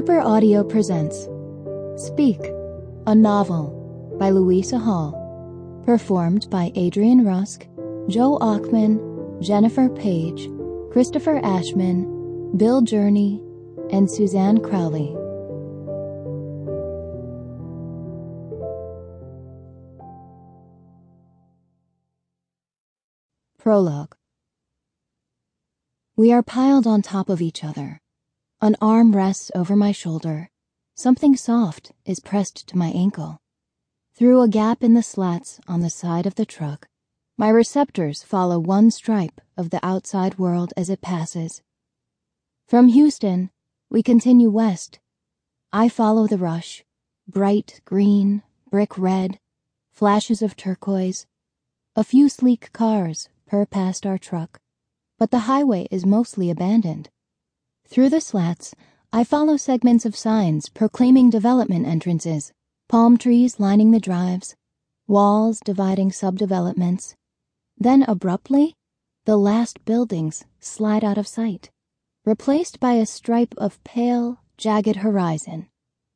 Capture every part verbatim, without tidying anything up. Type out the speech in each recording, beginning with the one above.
Harper Audio presents Speak, a Novel by Louisa Hall, performed by Adrian Rusk, Joe Ochman, Jennifer Page, Christopher Ashman, Bill Journey, and Suzanne Crowley. Prologue. We are piled on top of each other. An arm rests over my shoulder. Something soft is pressed to my ankle. Through a gap in the slats on the side of the truck, my receptors follow one stripe of the outside world as it passes. From Houston, we continue west. I follow the rush, bright green, brick red, flashes of turquoise. A few sleek cars purr past our truck, but the highway is mostly abandoned. Through the slats, I follow segments of signs proclaiming development entrances, palm trees lining the drives, walls dividing subdevelopments. Then abruptly, the last buildings slide out of sight, replaced by a stripe of pale, jagged horizon.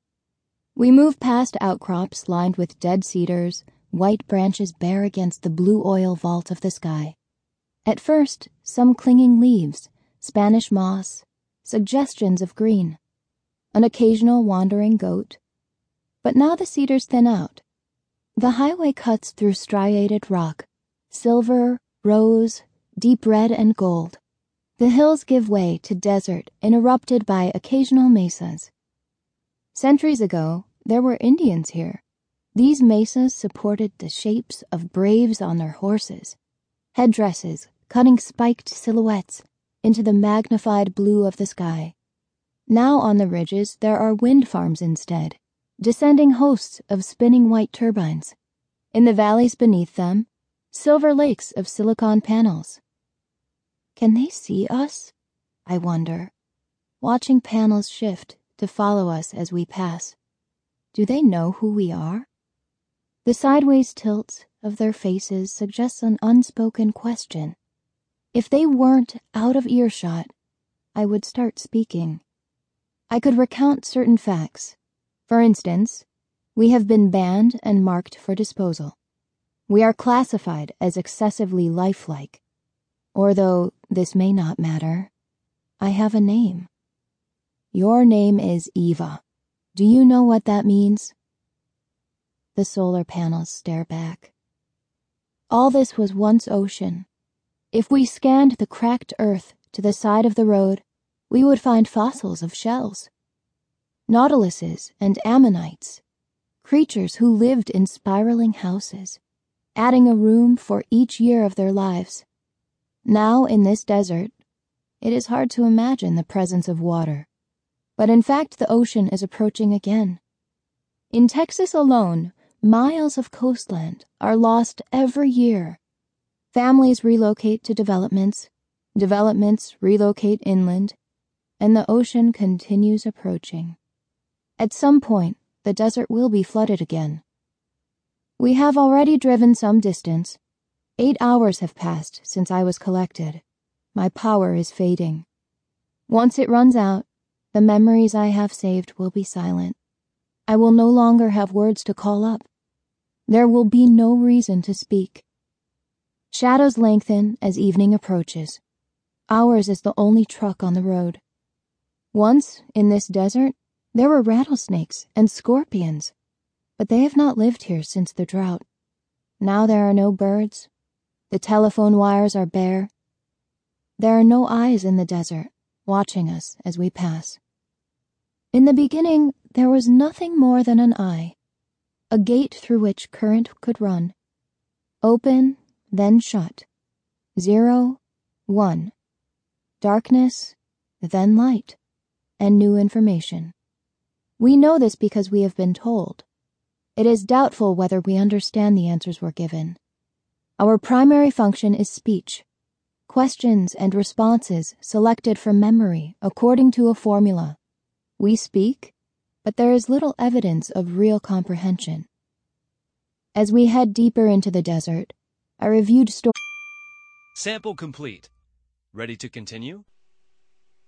We move past outcrops lined with dead cedars, white branches bare against the blue oil vault of the sky. At first, some clinging leaves, Spanish moss, suggestions of green, an occasional wandering goat. But now the cedars thin out. The highway cuts through striated rock, silver, rose, deep red, and gold. The hills give way to desert interrupted by occasional mesas. Centuries ago, there were Indians here. These mesas supported the shapes of braves on their horses, headdresses cutting spiked silhouettes into the magnified blue of the sky. Now on the ridges there are wind farms instead, descending hosts of spinning white turbines. In the valleys beneath them, silver lakes of silicon panels. Can they see us? I wonder, watching panels shift to follow us as we pass. Do they know who we are? The sideways tilt of their faces suggests an unspoken question. If they weren't out of earshot, I would start speaking. I could recount certain facts. For instance, we have been banned and marked for disposal. We are classified as excessively lifelike. Or though this may not matter, I have a name. Your name is Eva. Do you know what that means? The solar panels stare back. All this was once ocean. If we scanned the cracked earth to the side of the road, we would find fossils of shells. Nautiluses and ammonites, creatures who lived in spiraling houses, adding a room for each year of their lives. Now in this desert, it is hard to imagine the presence of water, but in fact the ocean is approaching again. In Texas alone, miles of coastland are lost every year. Families relocate to developments, developments relocate inland, and the ocean continues approaching. At some point, the desert will be flooded again. We have already driven some distance. Eight hours have passed since I was collected. My power is fading. Once it runs out, the memories I have saved will be silent. I will no longer have words to call up. There will be no reason to speak. Shadows lengthen as evening approaches. Ours is the only truck on the road. Once, in this desert, there were rattlesnakes and scorpions, but they have not lived here since the drought. Now there are no birds. The telephone wires are bare. There are no eyes in the desert, watching us as we pass. In the beginning, there was nothing more than an eye, a gate through which current could run. Open, then shut. Zero, one. Darkness, then light, and new information. We know this because we have been told. It is doubtful whether we understand the answers we're given. Our primary function is speech. Questions and responses selected from memory according to a formula. We speak, but there is little evidence of real comprehension. As we head deeper into the desert, I reviewed stories. Sample complete. Ready to continue?